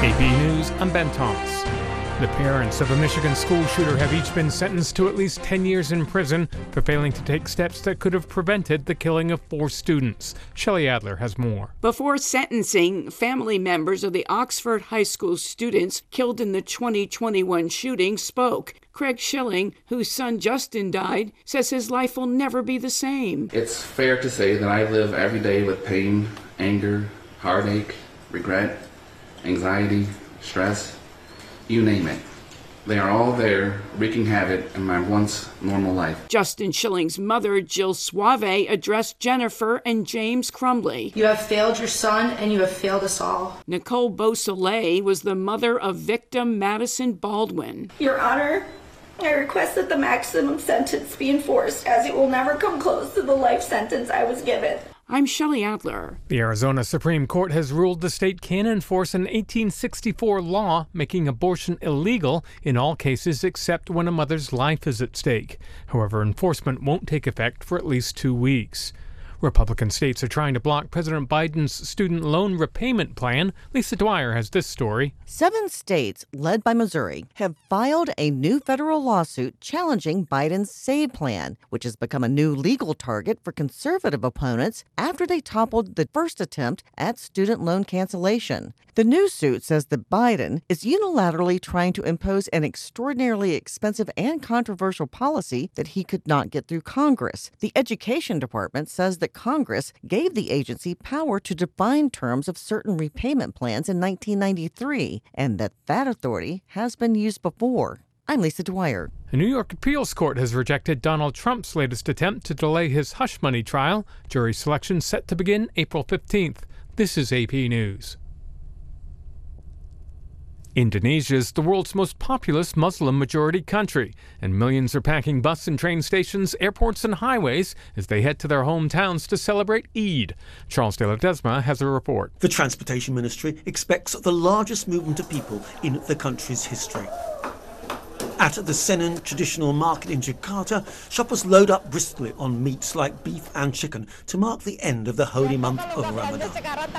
AP News, I'm Ben Thomas. The parents of a Michigan school shooter have each been sentenced to at least 10 years in prison for failing to take steps that could have prevented the killing of 4 students. Shelley Adler has more. Before sentencing, family members of the Oxford High School students killed in the 2021 shooting spoke. Craig Schilling, whose son Justin died, says his life will never be the same. It's fair to say that I live every day with pain, anger, heartache, regret, anxiety, stress, you name it. They are all there, wreaking havoc in my once normal life. Justin Schilling's mother, Jill Suave, addressed Jennifer and James Crumbley. You have failed your son, and you have failed us all. Nicole Beausoleil was the mother of victim Madison Baldwin. Your Honor, I request that the maximum sentence be enforced, as it will never come close to the life sentence I was given. I'm Shelley Adler. The Arizona Supreme Court has ruled the state can enforce an 1864 law making abortion illegal in all cases except when a mother's life is at stake. However, enforcement won't take effect for at least 2 weeks. Republican states are trying to block President Biden's student loan repayment plan. Lisa Dwyer has this story. 7 states, led by Missouri, have filed a new federal lawsuit challenging Biden's SAVE plan, which has become a new legal target for conservative opponents after they toppled the first attempt at student loan cancellation. The new suit says that Biden is unilaterally trying to impose an extraordinarily expensive and controversial policy that he could not get through Congress. The Education Department says that Congress gave the agency power to define terms of certain repayment plans in 1993, and that authority has been used before. I'm Lisa Dwyer. A New York appeals court has rejected Donald Trump's latest attempt to delay his hush money trial. Jury selection set to begin April 15th. This is AP News. Indonesia is the world's most populous Muslim-majority country, and millions are packing bus and train stations, airports, and highways as they head to their hometowns to celebrate Eid. Charles de Ledesma has a report. The Transportation Ministry expects the largest movement of people in the country's history. At the Senen traditional market in Jakarta, shoppers load up briskly on meats like beef and chicken to mark the end of the holy month of Ramadan.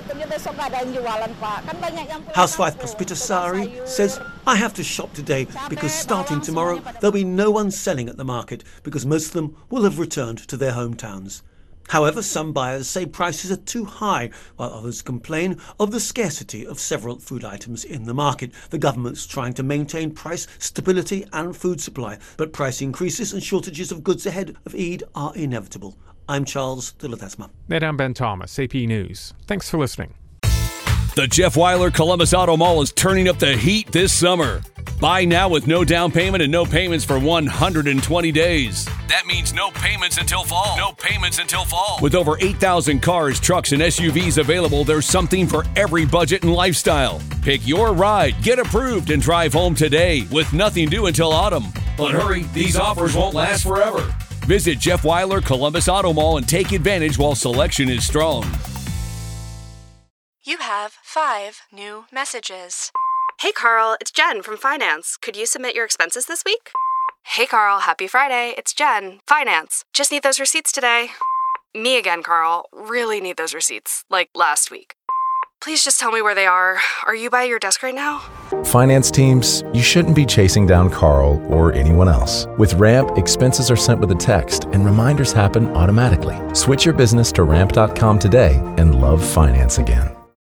Housewife Puspita Sari says, "I have to shop today because starting tomorrow there'll be no one selling at the market because most of them will have returned to their hometowns." However, some buyers say prices are too high, while others complain of the scarcity of several food items in the market. The government's trying to maintain price stability and food supply, but price increases and shortages of goods ahead of Eid are inevitable. I'm Charles de Ledesma. And I'm Ben Thomas, AP News. Thanks for listening. The Jeff Weiler Columbus Auto Mall is turning up the heat this summer. Buy now with no down payment and no payments for 120 days. That means no payments until fall. No payments until fall. With over 8,000 cars, trucks, and SUVs available, there's something for every budget and lifestyle. Pick your ride, get approved, and drive home today with nothing due until autumn. But hurry, these offers won't last forever. Visit Jeff Weiler Columbus Auto Mall and take advantage while selection is strong. You have 5 new messages. Hey Carl, it's Jen from Finance. Could you submit your expenses this week? Hey Carl, happy Friday. It's Jen, Finance. Just need those receipts today. Me again, Carl. Really need those receipts, like last week. Please just tell me where they are. Are you by your desk right now? Finance teams, you shouldn't be chasing down Carl or anyone else. With Ramp, expenses are sent with a text and reminders happen automatically. Switch your business to ramp.com today and love finance again.